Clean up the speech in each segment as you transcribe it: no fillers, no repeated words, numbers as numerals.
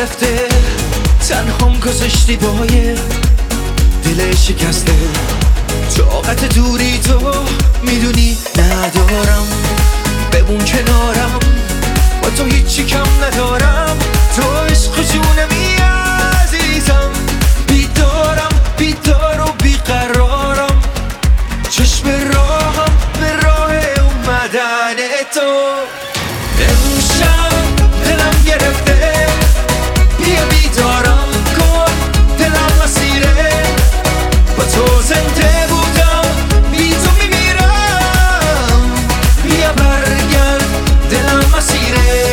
گرفته، تنهام گذاشتی با یه دل شکسته. طاقت دوری تو میدونی ندارم، بمون کنارم، با تو هیچی کم ندارم. تو عشق جونمی عزیزم، بیدار و بیقرارم، چشم راهم به راه اومدن تو. امشب دلم گرفته، بیا بیدارم کن، دلم اسیره، با تو زنده بودم، بی تو میمیرم. بیا برگرد، دلم اسیره.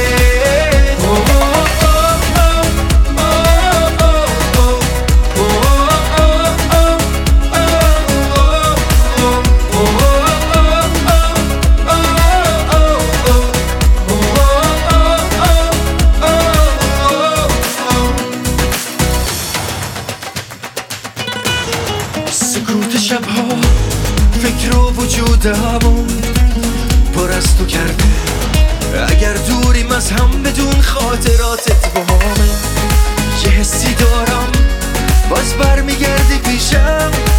سکوت شبها فکر و وجودمو پر از تو کرده. اگر دوریم از هم بدون خاطراتت با همه، یه حسی دارم باز برمیگردی پیشم.